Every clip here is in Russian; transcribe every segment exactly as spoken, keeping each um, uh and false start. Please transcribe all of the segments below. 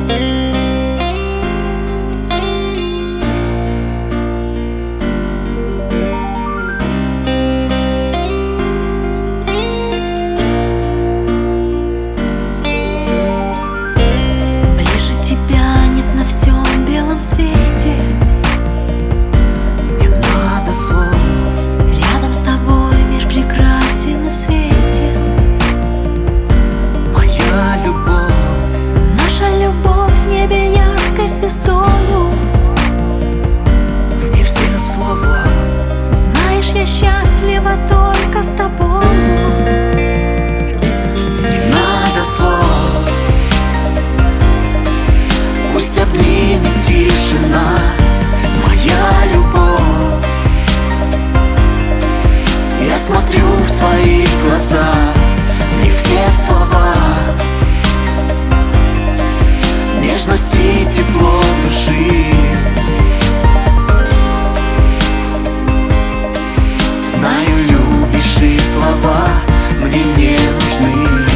Ближе тебя нет на всем белом свете. Не надо слов. Рядом с тобой мир прекрасен и светен. Моя любовь, Наша любовь в небе яркой звездою. в ней все слова. Знаешь, я счастлива только с тобою. Не надо слов. Пусть обнимет тишина. Моя любовь, я смотрю в твои глаза, в них все слова. Нежность и тепло души. Знаю, любишь, и слова мне не нужны.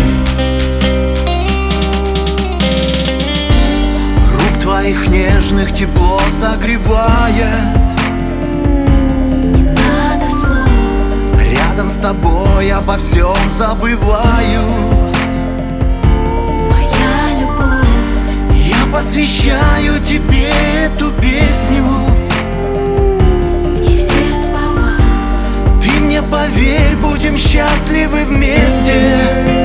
Рук твоих нежных тепло согревает. Не надо слов. Рядом с тобой обо всем забываю. Моя любовь, Я посвящаю тебе эту песню. не все слова. Ты мне поверь, будем счастливы вместе.